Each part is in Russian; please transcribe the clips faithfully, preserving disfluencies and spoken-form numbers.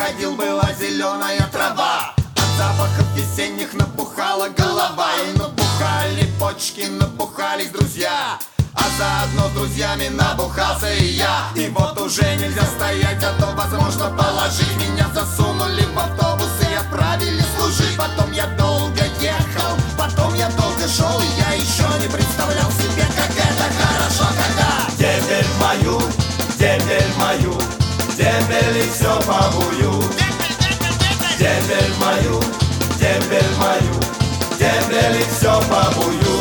ходил, была зеленая трава. От запахов весенних набухала голова. И набухали почки, набухались друзья. А заодно с друзьями набухался и я. И вот уже нельзя стоять, а то возможно положить. Меня засунули в автобус и отправили служить. Потом я долго ехал, потом я долго шел. И я еще не представлял себе, как это хорошо, когда Дембель мою, дембель мою, дембель и все побую. Дембель мою, дембель мою, дембель и все побую.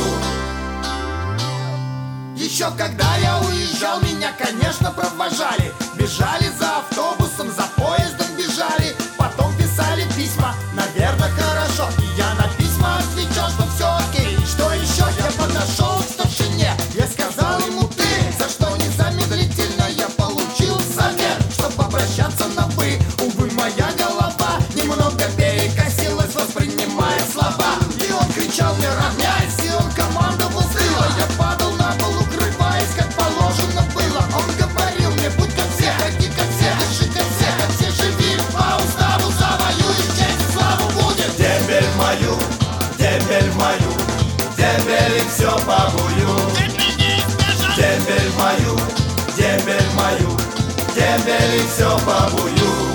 Еще когда я уезжал, меня, конечно, провожали. Бежали за автобусом, за поездом бежали. Потом писали письма, наверное, хорошо. И я на письма отвечал, что все окей. Что еще? Я подошел к старшине, я сказал ему ты, за что незамедлительно я получил совет, чтоб обращаться на вы. Увы, моя голова немного перекосилась, воспринимая слова. И он кричал мне: равняйся, и он командовал с тыла. Я падал на пол, укрываясь, как положено было. Он говорил мне: будь как все, ходи как все, дыши как все, как все живи. По уставу завоюешь, честь и славу будет. Дембель мою, дембель мою, дембель и все побую. Дембель мою, дембель мою, дембель и все побую.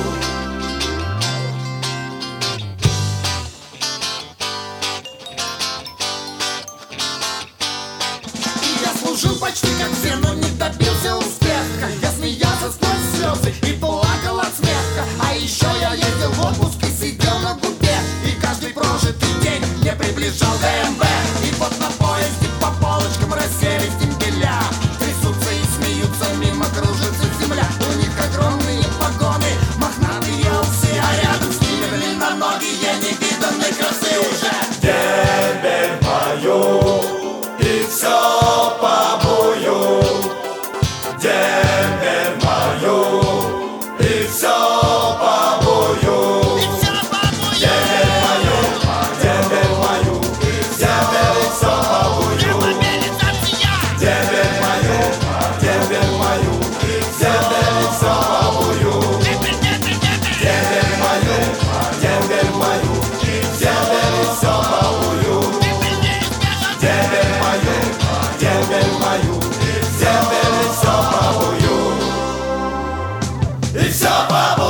Я служил почти как все, но не добился успеха. Я смеялся сквозь слезы и плакал от смеха. А еще я ездил в отпуск и сидел на губе. И каждый прожитый день мне приближал ДМБ. И вот на поезде по полочкам расселись дембеля. Трясутся и смеются, мимо кружится земля. У них огромные погоны, мохнатые усы, а рядом с ними длинноногие невиданной красы уже. Дембель мою, и все побую. Дембель мою, и все побую. Дембель мою, дембель мою, дембель и все побую. Дембель мою, дембель мою, дембель и все побую. Дембель мою, дембель мою, дембель и все побую. Дембель мою, дембель мою, дембель и все побую. И все побую.